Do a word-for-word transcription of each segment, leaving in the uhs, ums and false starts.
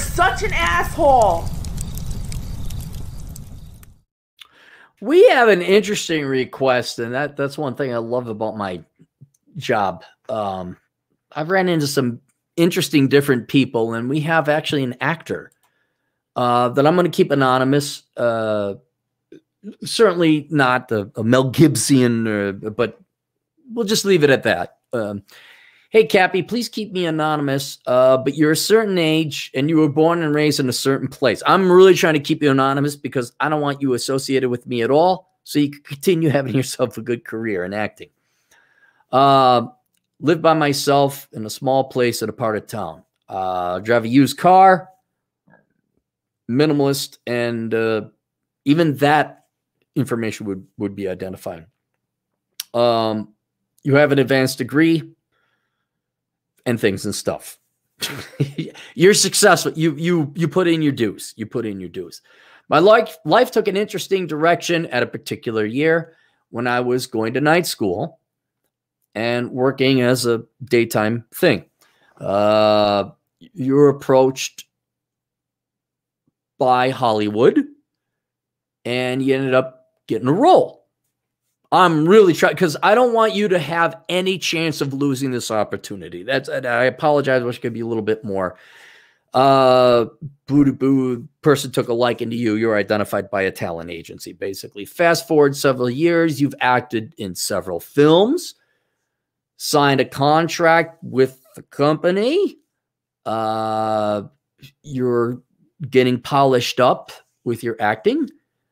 such an asshole. We have an interesting request, and that that's one thing I love about my job. Um, I've ran into some interesting different people, and we have actually an actor uh, that I'm going to keep anonymous. Uh, certainly not a, a Mel Gibson, uh, but we'll just leave it at that. Um, hey, Cappy, please keep me anonymous, uh, but you're a certain age and you were born and raised in a certain place. I'm really trying to keep you anonymous because I don't want you associated with me at all, so you can continue having yourself a good career in acting. Uh, live by myself in a small place at a part of town. Uh, drive a used car, minimalist, and uh, even that information would, would be identifying. Um, you have an advanced degree and things and stuff. You're successful. You, you, you put in your dues. You put in your dues. My life, life took an interesting direction at a particular year when I was going to night school and working as a daytime thing. Uh, you were approached by Hollywood and you ended up getting a role. I'm really trying because I don't want you to have any chance of losing this opportunity. That's, I apologize. I wish I could be a little bit more. Uh, boo to boo, person took a liking to you. You're identified by a talent agency, basically. Fast forward several years, you've acted in several films, signed a contract with the company. Uh, you're getting polished up with your acting.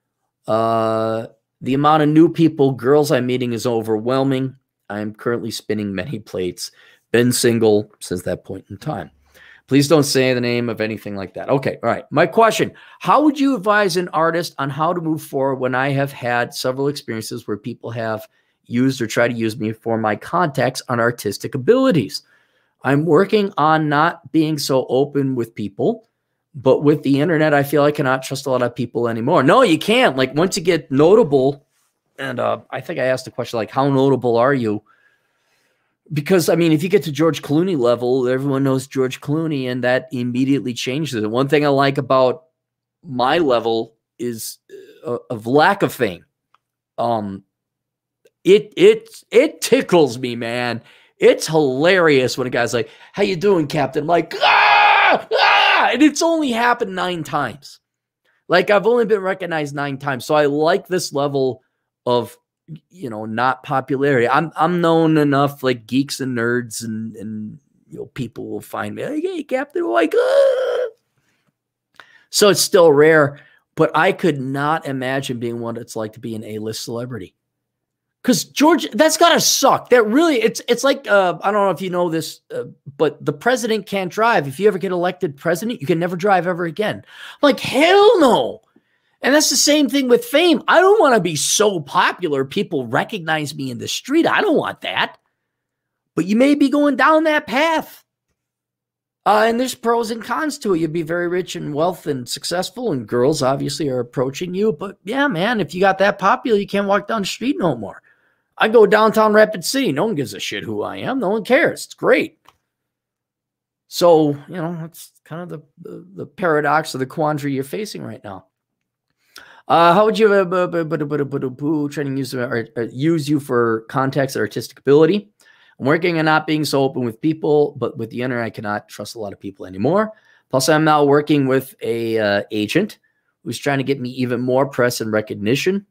Uh, The amount of new people, girls I'm meeting is overwhelming. I'm currently spinning many plates. Been single since that point in time. Please don't say the name of anything like that. Okay, all right. My question, how would you advise an artist on how to move forward when I have had several experiences where people have used or tried to use me for my contacts on artistic abilities? I'm working on not being so open with people, but with the internet, I feel I cannot trust a lot of people anymore. No, you can't. Like once you get notable, and uh, I think I asked the question, like, how notable are you? Because, I mean, if you get to George Clooney level, everyone knows George Clooney, and that immediately changes it. One thing I like about my level is uh, of lack of fame. Um, it, it, it tickles me, man. It's hilarious when a guy's like, how you doing, Captain? I'm like, ah, ah, and it's only happened nine times. Like I've only been recognized nine times. So I like this level of, you know, not popularity. I'm, I'm known enough, like geeks and nerds and, and, you know, people will find me like, hey, Captain, like, ah. So it's still rare, but I could not imagine being what it's like to be an A-list celebrity. Because George, that's gotta suck. That really, it's it's like uh, I don't know if you know this, uh, but the president can't drive. If you ever get elected president, you can never drive ever again. I'm like, hell no. And that's the same thing with fame. I don't want to be so popular people recognize me in the street. I don't want that. But you may be going down that path. Uh, and there's pros and cons to it. You'll be very rich in wealth and successful, and girls obviously are approaching you. But yeah, man, if you got that popular, you can't walk down the street no more. I go downtown Rapid City. No one gives a shit who I am. No one cares. It's great. So, you know, that's kind of the, the, the paradox or the quandary you're facing right now. Uh, how would you uh, try to use, uh, use you for contacts or artistic ability? I'm working on not being so open with people, but with the internet, I cannot trust a lot of people anymore. Plus, I'm now working with a uh, agent who's trying to get me even more press and recognition.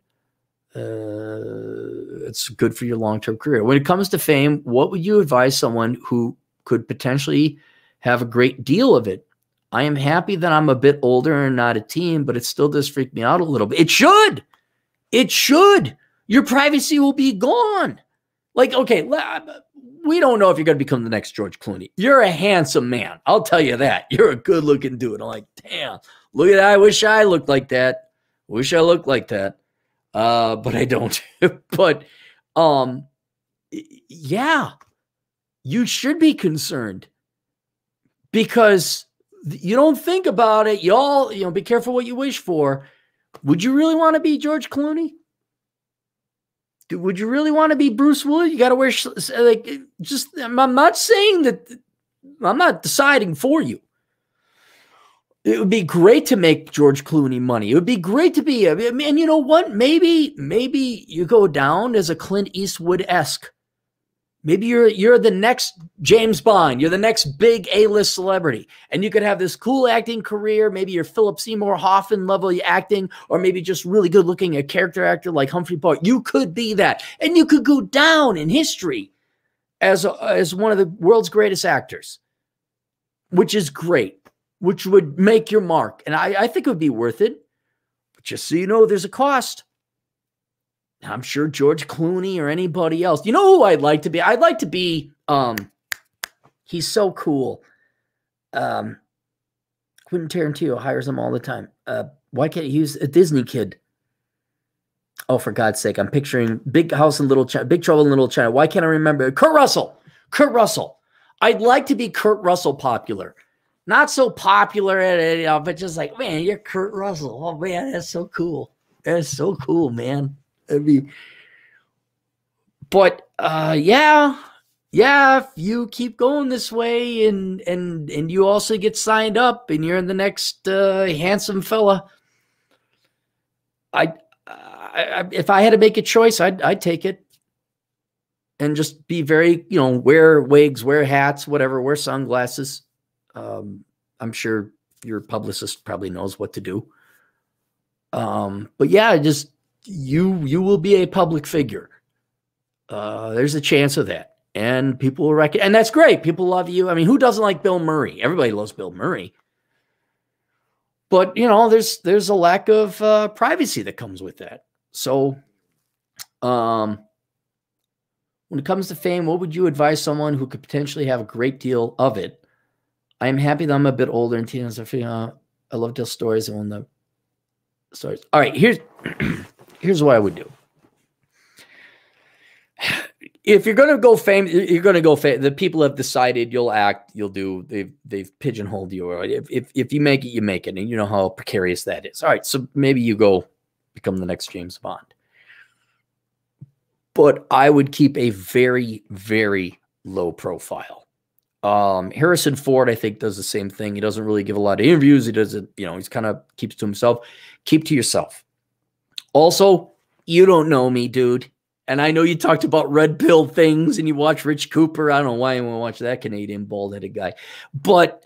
Uh, it's good for your long-term career. When it comes to fame, what would you advise someone who could potentially have a great deal of it? I am happy that I'm a bit older and not a teen, but it still does freak me out a little bit. It should. It should. Your privacy will be gone. Like, okay, we don't know if you're going to become the next George Clooney. You're a handsome man. I'll tell you that. You're a good-looking dude. I'm like, damn, look at that. I wish I looked like that. Wish I looked like that. Uh, but I don't. But, um, yeah, you should be concerned because you don't think about it. You all, you know, be careful what you wish for. Would you really want to be George Clooney? Dude, would you really want to be Bruce Willis? You got to wear like just. I'm not saying that. I'm not deciding for you. It would be great to make George Clooney money. It would be great to be, and you know what? Maybe, maybe you go down as a Clint Eastwood-esque. Maybe you're you're the next James Bond. You're the next big A-list celebrity, and you could have this cool acting career. Maybe you're Philip Seymour Hoffman level acting, or maybe just really good looking, a character actor like Humphrey Bogart. You could be that, and you could go down in history as a, as one of the world's greatest actors, which is great. Which would make your mark. And I, I think it would be worth it. But just so you know, there's a cost. I'm sure George Clooney or anybody else. You know who I'd like to be? I'd like to be, um, he's so cool. Um, Quentin Tarantino hires him all the time. Uh, why can't he use a Disney kid? Oh, for God's sake. I'm picturing Big House in Little China, Big Trouble in Little China. Why can't I remember? Kurt Russell. Kurt Russell. I'd like to be Kurt Russell popular. Not so popular at it, you know, but just like, man, you're Kurt Russell. Oh, man, that's so cool. That's so cool, man. I mean, but uh, yeah, yeah, if you keep going this way and and and you also get signed up and you're the next uh, handsome fella, I, I, if I had to make a choice, I'd, I'd take it. And just be very, you know, wear wigs, wear hats, whatever, wear sunglasses. Um, I'm sure your publicist probably knows what to do. Um, but yeah, just you, you will be a public figure. Uh, there's a chance of that, and people will recognize, and that's great. People love you. I mean, who doesn't like Bill Murray? Everybody loves Bill Murray. But you know, there's there's a lack of uh, privacy that comes with that. So, um, when it comes to fame, what would you advise someone who could potentially have a great deal of it? I am happy that I'm a bit older and teenagers are feeling, uh, I love to tell stories and when the stories. All right, here's here's what I would do. If you're gonna go fame, you're gonna go fame. The people have decided you'll act, you'll do. They've they've pigeonholed you. Right? If if if you make it, you make it, and you know how precarious that is. All right, so maybe you go become the next James Bond. But I would keep a very very low profile. Um, Harrison Ford, I think, does the same thing. He doesn't really give a lot of interviews. He doesn't, you know, he's kind of keeps to himself. Keep to yourself. Also, you don't know me, dude. And I know you talked about red pill things and you watch Rich Cooper. I don't know why you want to watch that Canadian bald-headed guy. But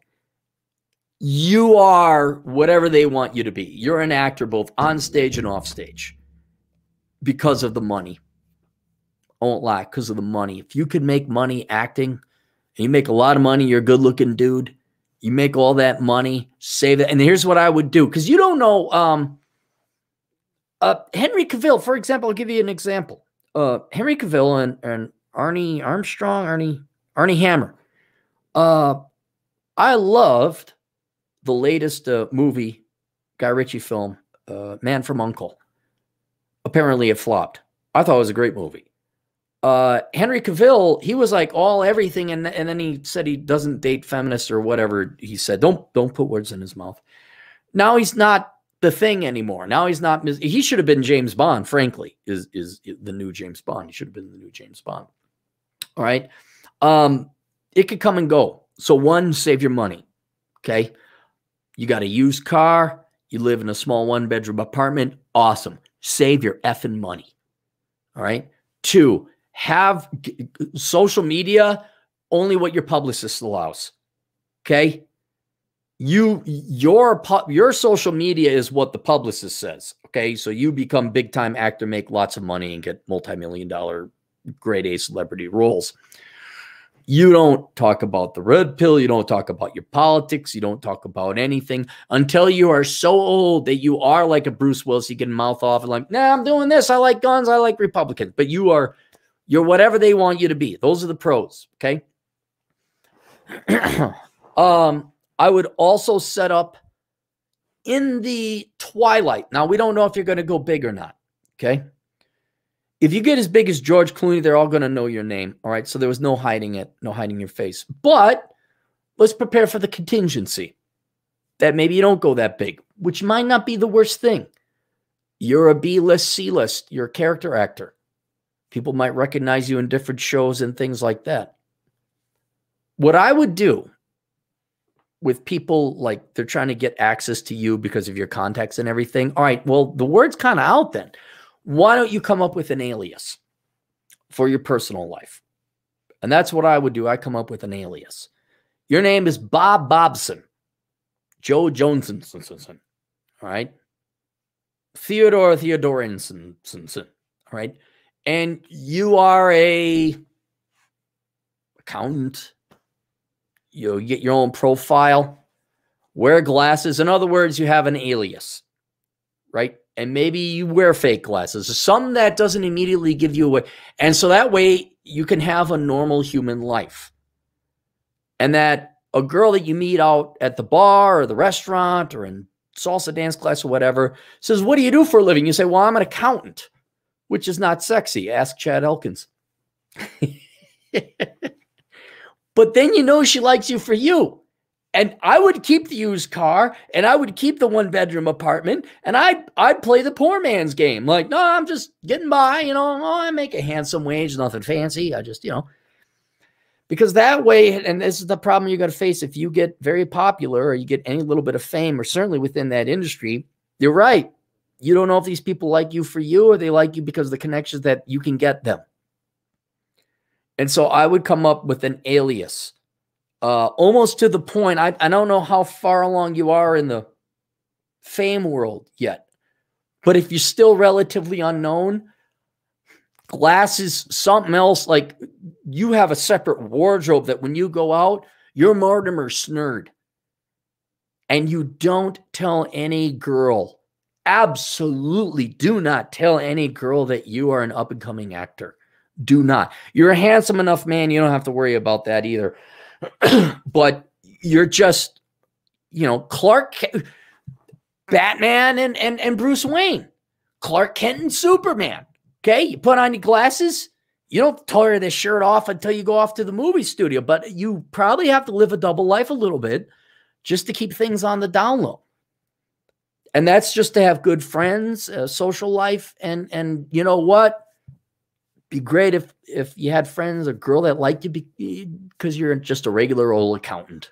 you are whatever they want you to be. You're an actor both on stage and off stage because of the money. I won't lie, because of the money. If you could make money acting, and you make a lot of money, you're a good-looking dude, you make all that money, save that. And here's what I would do, because you don't know. Um, uh, Henry Cavill, for example, I'll give you an example. Uh, Henry Cavill and, and Arnie Armstrong, Arnie, Arnie Hammer. Uh, I loved the latest uh, movie, Guy Ritchie film, uh, Man from U N C L E. Apparently it flopped. I thought it was a great movie. Uh, Henry Cavill, he was like all everything, and, and then he said he doesn't date feminists or whatever he said. Don't don't put words in his mouth. Now he's not the thing anymore. Now he's not. He should have been James Bond. Frankly, is is the new James Bond. He should have been the new James Bond. All right, um, it could come and go. So one, save your money. Okay, you got a used car. You live in a small one bedroom apartment. Awesome. Save your effing money. All right. Two. Have social media only what your publicist allows. Okay. You, your, your social media is what the publicist says. Okay. So you become big time actor, make lots of money and get multi-million dollar grade A celebrity roles. You don't talk about the red pill. You don't talk about your politics. You don't talk about anything until you are so old that you are like a Bruce Willis. You can mouth off and like, nah, I'm doing this. I like guns. I like Republicans, but you are, you're whatever they want you to be. Those are the pros. Okay. um, I would also set up in the twilight. Now we don't know if you're going to go big or not. Okay. If you get as big as George Clooney, they're all going to know your name. All right. So there was no hiding it, no hiding your face. But let's prepare for the contingency that maybe you don't go that big, which might not be the worst thing. You're a B-list, C-list. You're a character actor. People might recognize you in different shows and things like that. What I would do with people like they're trying to get access to you because of your contacts and everything. All right, well, the word's kind of out then. Why don't you come up with an alias for your personal life? And that's what I would do. I come up with an alias. Your name is Bob Bobson, Joe Joneson, all right? Theodore Theodorinson, all right? And you are a accountant. You get your own profile, wear glasses. In other words, you have an alias, right? And maybe you wear fake glasses, something that doesn't immediately give you away. And so that way you can have a normal human life. And that a girl that you meet out at the bar or the restaurant or in salsa dance class or whatever says, what do you do for a living? You say, well, I'm an accountant, which is not sexy. Ask Chad Elkins. But then you know she likes you for you. And I would keep the used car, and I would keep the one-bedroom apartment, and I'd, I'd play the poor man's game. Like, no, I'm just getting by, you know, oh, I make a handsome wage, nothing fancy. I just, you know. Because that way, and this is the problem you got to face, if you get very popular or you get any little bit of fame, or certainly within that industry, you're right. You don't know if these people like you for you or they like you because of the connections that you can get them. And so I would come up with an alias. Uh, almost to the point, I, I don't know how far along you are in the fame world yet, but if you're still relatively unknown, glasses, something else, like you have a separate wardrobe that when you go out, you're Mortimer Snerd. And you don't tell any girl, absolutely do not tell any girl that you are an up-and-coming actor. Do not. You're a handsome enough man, you don't have to worry about that either. But you're just, you know, Clark, Batman and, and, and Bruce Wayne, Clark Kent and Superman. Okay. You put on your glasses. You don't tear this shirt off until you go off to the movie studio, but you probably have to live a double life a little bit just to keep things on the down low. And that's just to have good friends, a social life. And, and you know what? Be great if if you had friends, a girl that liked you because you're just a regular old accountant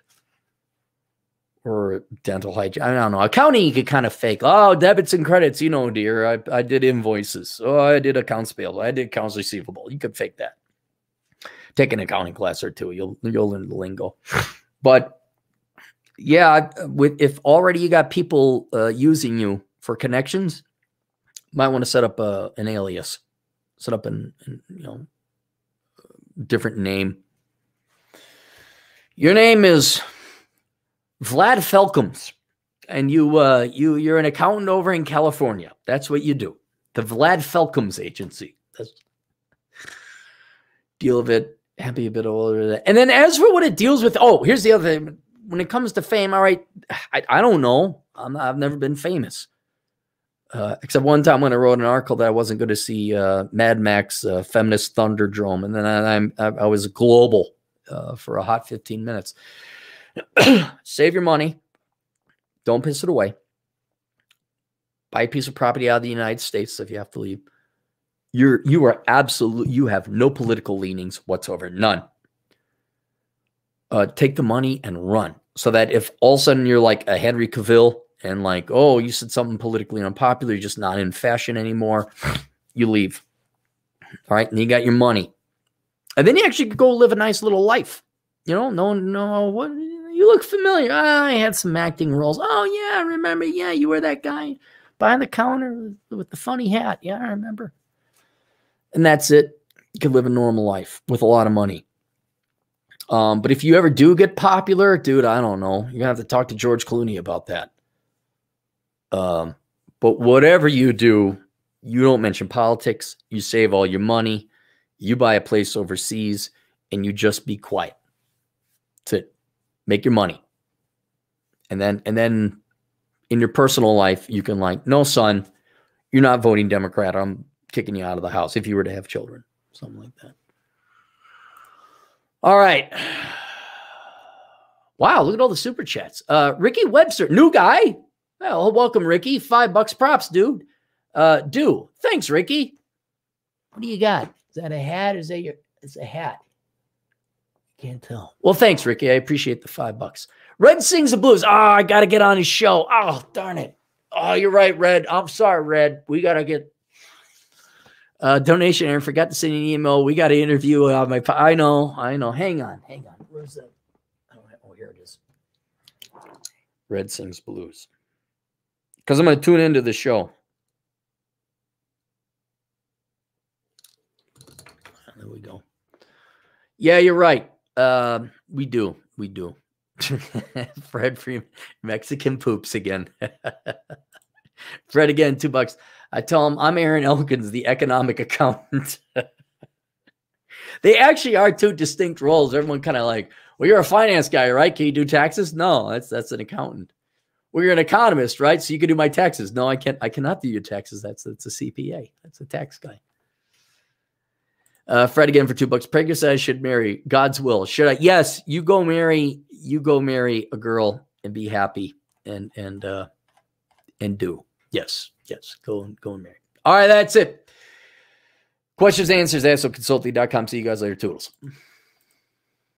or dental hygiene. I don't know. Accounting, you could kind of fake. Oh, debits and credits. You know, dear, I, I did invoices. Oh, I did accounts payable. I did accounts receivable. You could fake that. Take an accounting class or two. You'll you'll learn the lingo. But yeah, with if already you got people uh, using you for connections, might want to set up a, an alias. Set up an, an you know different name. Your name is Vlad Felkums, and you uh, you you're an accountant over in California. That's what you do. The Vlad Felkums Agency. That's deal of it. Happy a bit older. And then as for what it deals with, oh, here's the other thing. When it comes to fame, all right, I, I don't know. I'm not, I've never been famous. Uh, except one time when I wrote an article that I wasn't going to see uh, Mad Max uh, Feminist Thunderdrome. And then I, I, I was global uh, for a hot fifteen minutes. Save your money. Don't piss it away. Buy a piece of property out of the United States if you have to leave. You're, you are absolute. You have no political leanings whatsoever. None. Uh, take the money and run. So that if all of a sudden you're like a Henry Cavill, and like, oh, you said something politically unpopular, you're just not in fashion anymore, you leave. All right, and you got your money. And then you actually could go live a nice little life. You know, no, no, what, you look familiar. Ah, I had some acting roles. Oh, yeah, I remember. Yeah, you were that guy behind the counter with the funny hat. Yeah, I remember. And that's it. You could live a normal life with a lot of money. Um, but if you ever do get popular, dude, I don't know. You're going to have to talk to George Clooney about that. Um, but whatever you do, you don't mention politics. You save all your money. You buy a place overseas and you just be quiet. That's it. Make your money. And then, and then in your personal life, you can like, no, son, you're not voting Democrat. I'm kicking you out of the house if you were to have children, something like that. All right. Wow. Look at all the super chats. Uh, Ricky Webster, new guy. Well, welcome, Ricky. Five bucks props, dude. Uh, do. Thanks, Ricky. What do you got? Is that a hat? Is that your, it's a hat. Can't tell. Well, thanks, Ricky. I appreciate the five bucks. Red sings the blues. Oh, I got to get on his show. Oh, darn it. Oh, you're right, Red. I'm sorry, Red. We got to get uh, donation. Aaron forgot to send an email. We got to interview uh, my. I know. I know. Hang on. Hang on. Where's that? Oh, oh, here it is. Red sings blues. Because I'm going to tune into the show. There we go. Yeah, you're right. Uh, we do. We do. Fred Freeman, Mexican poops again. Fred again, two bucks. I tell him I'm Aaron Elkins, the economic accountant. They actually are two distinct roles. Everyone kind of like, well, you're a finance guy, right? Can you do taxes? No, that's that's an accountant. Well, you're an economist, right? So you can do my taxes. No, I can't. I cannot do your taxes. That's that's a C P A. That's a tax guy. Uh, Fred again for two bucks. Prager says I should marry. God's will. Should I? Yes, you go marry. You go marry a girl and be happy and and uh, and do. Yes, yes. Go and go and marry. All right, that's it. Questions, answers, asshole consulting dot com. See you guys later. Toodles.